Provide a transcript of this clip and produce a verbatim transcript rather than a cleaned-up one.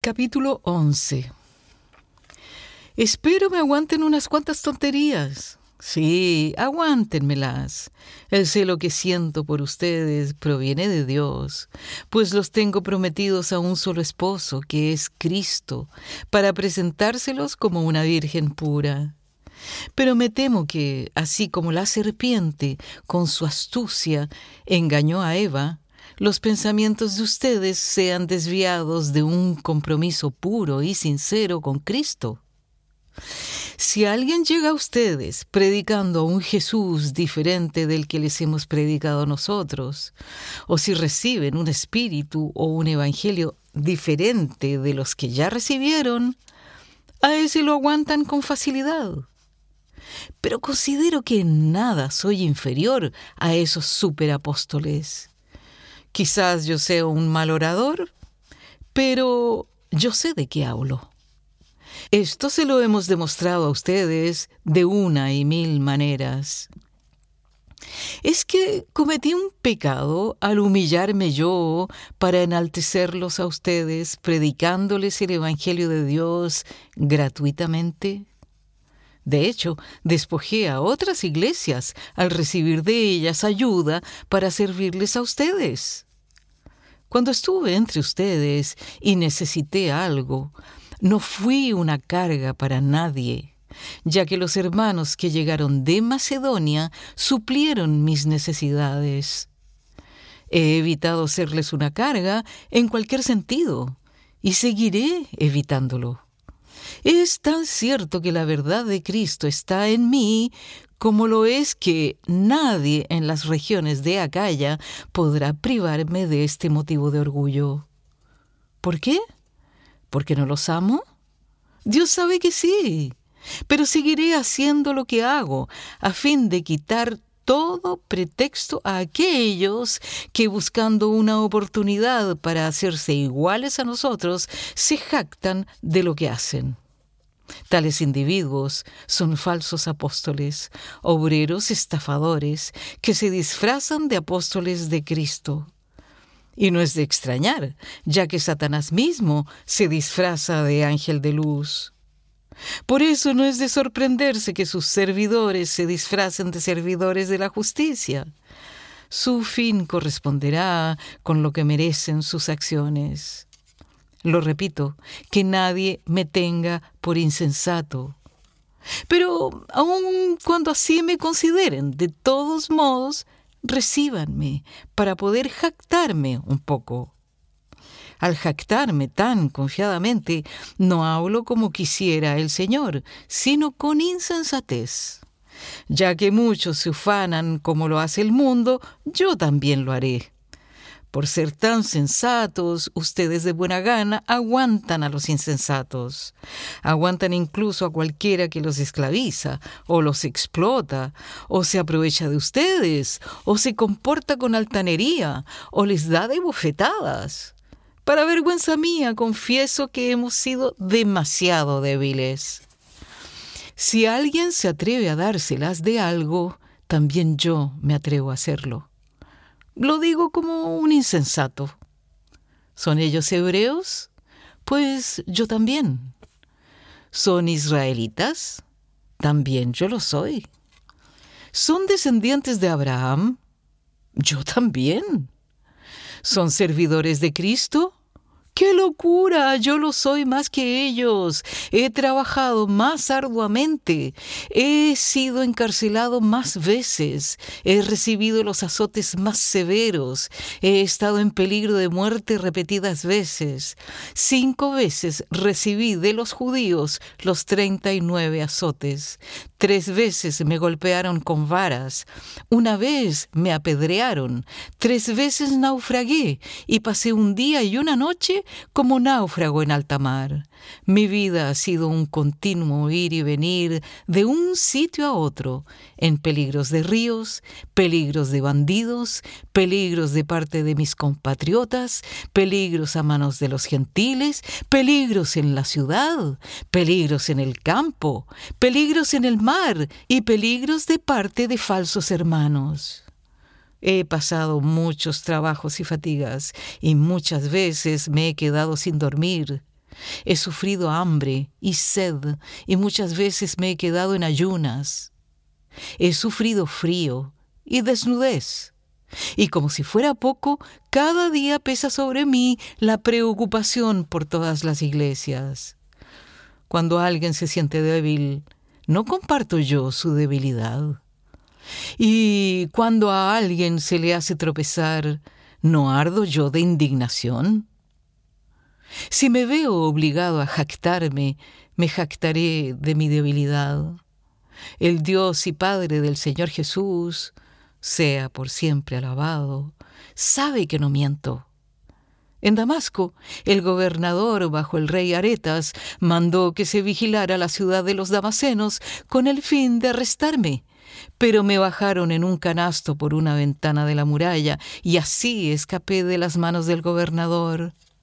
Capítulo once. Espero me aguanten unas cuantas tonterías. Sí, aguántenmelas. El celo que siento por ustedes proviene de Dios, pues los tengo prometidos a un solo esposo, que es Cristo, para presentárselos como una virgen pura. Pero me temo que, así como la serpiente, con su astucia, engañó a Eva, los pensamientos de ustedes sean desviados de un compromiso puro y sincero con Cristo. Si alguien llega a ustedes predicando a un Jesús diferente del que les hemos predicado nosotros, o si reciben un espíritu o un evangelio diferente de los que ya recibieron, a ese lo aguantan con facilidad. Pero considero que en nada soy inferior a esos superapóstoles. Quizás yo sea un mal orador, pero yo sé de qué hablo. Esto se lo hemos demostrado a ustedes de una y mil maneras. Es que cometí un pecado al humillarme yo para enaltecerlos a ustedes, predicándoles el Evangelio de Dios gratuitamente. De hecho, despojé a otras iglesias al recibir de ellas ayuda para servirles a ustedes. Cuando estuve entre ustedes y necesité algo, no fui una carga para nadie, ya que los hermanos que llegaron de Macedonia suplieron mis necesidades. He evitado serles una carga en cualquier sentido, y seguiré evitándolo. Es tan cierto que la verdad de Cristo está en mí, como lo es que nadie en las regiones de Acaya podrá privarme de este motivo de orgullo. ¿Por qué? ¿Porque no los amo? Dios sabe que sí, pero seguiré haciendo lo que hago, a fin de quitar todo pretexto a aquellos que, buscando una oportunidad para hacerse iguales a nosotros, se jactan de lo que hacen. Tales individuos son falsos apóstoles, obreros estafadores, que se disfrazan de apóstoles de Cristo. Y no es de extrañar, ya que Satanás mismo se disfraza de ángel de luz. Por eso no es de sorprenderse que sus servidores se disfracen de servidores de la justicia. Su fin corresponderá con lo que merecen sus acciones. Lo repito, que nadie me tenga por insensato. Pero aun cuando así me consideren, de todos modos, recíbanme para poder jactarme un poco. Al jactarme tan confiadamente, no hablo como quisiera el Señor, sino con insensatez. Ya que muchos se ufanan como lo hace el mundo, yo también lo haré. Por ser tan sensatos, ustedes de buena gana aguantan a los insensatos. Aguantan incluso a cualquiera que los esclaviza, o los explota, o se aprovecha de ustedes, o se comporta con altanería, o les da de bofetadas. Para vergüenza mía, confieso que hemos sido demasiado débiles. Si alguien se atreve a dárselas de algo, también yo me atrevo a hacerlo. Lo digo como un insensato. ¿Son ellos hebreos? Pues yo también. ¿Son israelitas? También yo lo soy. ¿Son descendientes de Abraham? Yo también. ¿Son servidores de Cristo? ¡Qué locura! Yo lo soy más que ellos. He trabajado más arduamente. He sido encarcelado más veces. He recibido los azotes más severos. He estado en peligro de muerte repetidas veces. Cinco veces recibí de los judíos los treinta y nueve azotes. Tres veces me golpearon con varas. Una vez me apedrearon. Tres veces naufragué y pasé un día y una noche como náufrago en alta mar. Mi vida ha sido un continuo ir y venir de un sitio a otro, en peligros de ríos, peligros de bandidos, peligros de parte de mis compatriotas, peligros a manos de los gentiles, peligros en la ciudad, peligros en el campo, peligros en el mar y peligros de parte de falsos hermanos. He pasado muchos trabajos y fatigas, y muchas veces me he quedado sin dormir. He sufrido hambre y sed, y muchas veces me he quedado en ayunas. He sufrido frío y desnudez. Y como si fuera poco, cada día pesa sobre mí la preocupación por todas las iglesias. Cuando alguien se siente débil, no comparto yo su debilidad. Y cuando a alguien se le hace tropezar, ¿no ardo yo de indignación? Si me veo obligado a jactarme, me jactaré de mi debilidad. El Dios y Padre del Señor Jesús, sea por siempre alabado, sabe que no miento. En Damasco, el gobernador bajo el rey Aretas mandó que se vigilara la ciudad de los damasenos con el fin de arrestarme, pero me bajaron en un canasto por una ventana de la muralla y así escapé de las manos del gobernador.